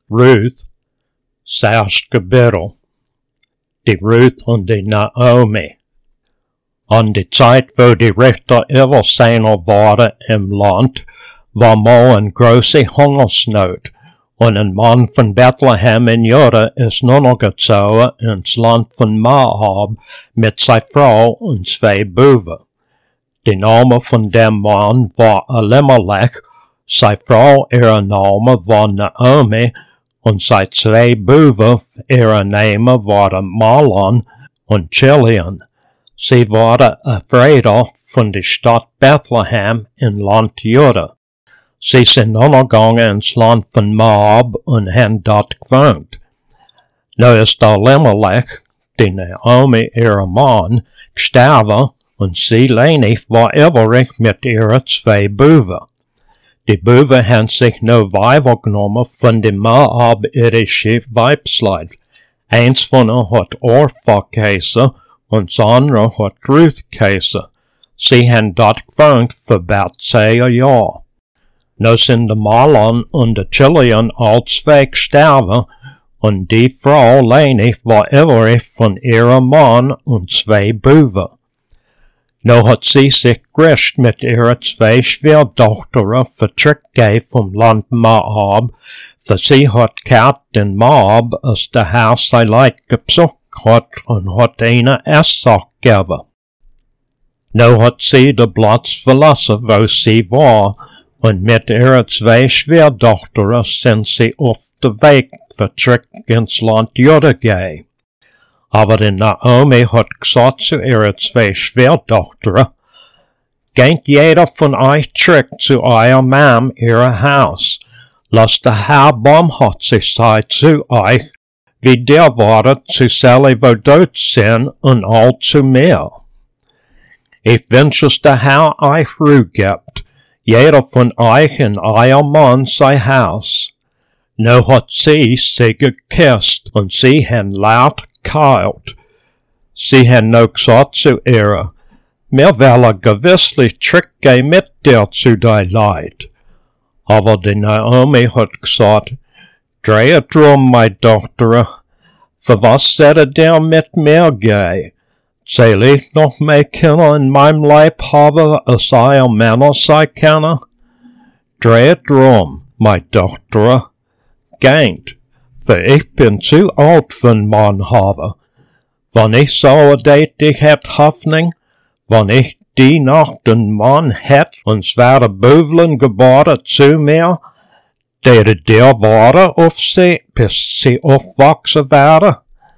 Ruth sagst Gebirl, die Ruth und die Naomi. An die Zeit, wo die Richter Übersehner waren im Land, war mal eine große Hungersnot, und ein Mann von Bethlehem in Juda ist nur noch gezogen ins Land von Moab mit seiner Frau und 2 Buben. Der Name von dem Mann war Elimelech, seine Frau, ihr Name war Naomi, und seine 2 Buben, ihre Namen waren Mahlon und Chilion. Sie waren Vertreter von der Stadt Bethlehem in Land Juda. Sie sind untergegangen ins Land von Moab und haben dort gewohnt. Nun ist Elimelech, die Naomi, ihr Mann, gestorben, und sie, Leni, war übrig mit ihren 2 Buben. Die Buben haben sich nur Weiber genommen von dem moabitischen Weibsleib. Eins von ihnen hat Orpha geheißen und das andere hat Ruth geheißen. Sie haben dort gewohnt für about 10 Jahre. Nun sind der Mahlon und der Chilion all 2 gestorben, und die Frau Leni war übrig von ihrem Mann und 2 Buben. Nun hat sie sich gerecht mit ihren 2 Schwiegertochtern vertrieben vom Land Moab, für sie hat Kat in Moab aus der Haus sein Leid gebesucht hat und hat ihnen Essen gegeben. Nun hat sie den Platz verlassen, wo sie war, und mit ihren 2 Schwiegertochtern sind sie auf den Weg vertrieben ins Land Juda gehen. Aber die Naomi hat gesagt zu ihren 2 Schwiegertochtern, geht jeder von euch zurück zu eurem Mann, ihr Haus. Lasst der Herr barmherzig sein zu euch, wie der war zu selber wo dort sind und all zu mir. Ich wünsche, dass der Herr euch Ruhe gibt, jeder von euch in euer Mann sein Haus. Nun hat sie geküsst, und sie haben laut geheilt. Sie haben noch gesagt zu ihr, wir wollen gewisslich zurückgehen mit dir zu dein Leid. Aber die Naomi hat gesagt, dreht drum, meine Tochter, für was soll der mit mir gehen? Soll ich noch mehr Kinder in meinem Leib haben, als ihr Männer sein können? Dreht drum, meine Tochter, geht, für ich bin zu alt für einen Mann habe. Wenn ich so ich hätt Hoffnung, wenn ich die Nacht einen Mann hätt, und es wäre Büveln geboren zu mir, der warten auf sie, bis sie aufwachsen werden,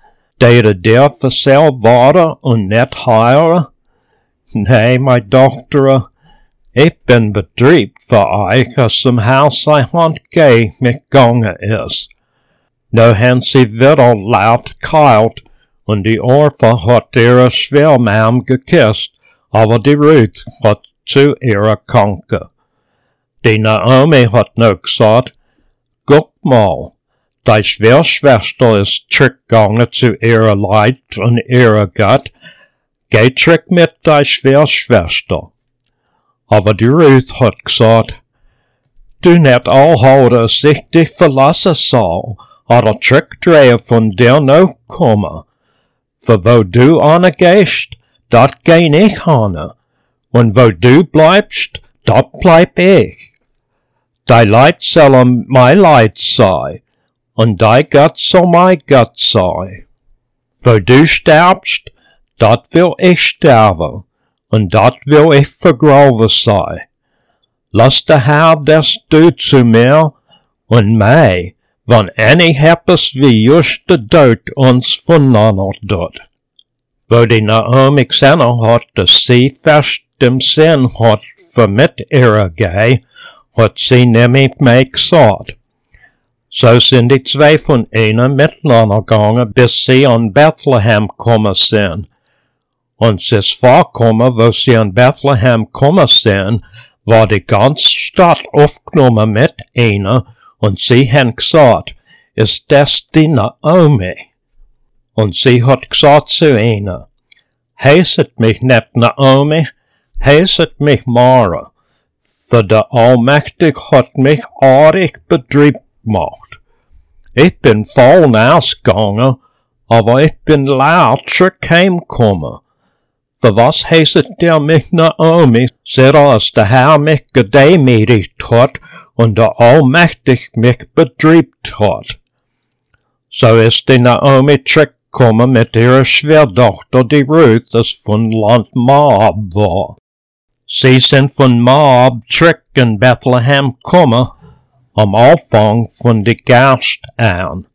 der für sie warten und nicht heilen. Nee, meine Tochter, ich bin betriebt für euch, als im Haus ein Hand mitgegangen ist. Nun haben sie wieder laut geheilt, und die Orpha hat ihre Schwiegermann geküsst, aber die Ruth hat zu ihrer Kranke. Die Naomi hat noch gesagt, guck mal, deine Schwiegerschwester ist zurückgegangen zu ihrer Leid und ihrer Gott, geh zurück mit deiner Schwiegerschwester. Aber die Ruth hat gesagt, du nicht auch, dass ich dich verlassen soll, oder zurückdrehen von dir noch kommen. Für wo du angehst, dort geh ich an, und wo du bleibst, dort bleib ich. Dein Leid soll mein Leid sein, und dein Gott soll mein Gott sein. Wo du sterbst, dort will ich sterben, und dort will ich vergraben sein. Lass der Herr das du zu mir, und mei, wann any etwas wie just der Tod uns voneinander tut. Wo die Naomi gesehen hat, dass sie fest im Sinn hat für mit ihrer Geh, hat sie nämlich mehr gesagt. So sind die 2 von ihnen miteinander gegangen, bis sie an Bethlehem gekommen sind. Und es ist vorgekommen, wo sie an Bethlehem gekommen sind, war die ganze Stadt aufgenommen mit ihnen, und sie haben gesagt, ist das die Naomi? Und sie hat gesagt zu ihnen, heißet mich nicht Naomi, heißet mich Mara, für der Allmächtige hat mich arg betriebt gemacht. Ich bin voll ausgegangen, aber ich bin laut zurückgekommen. Für was heißet der mich Naomi, seit als der Herr mich gedemütigt hat und der Allmächtig mich betrübt hat? So ist die Naomi zurückgekommen mit ihrer Schwiegertochter, die Ruth, das von Land Moab war. Sie sind von Moab zurück in Bethlehem gekommen, am Anfang von die Gerst an.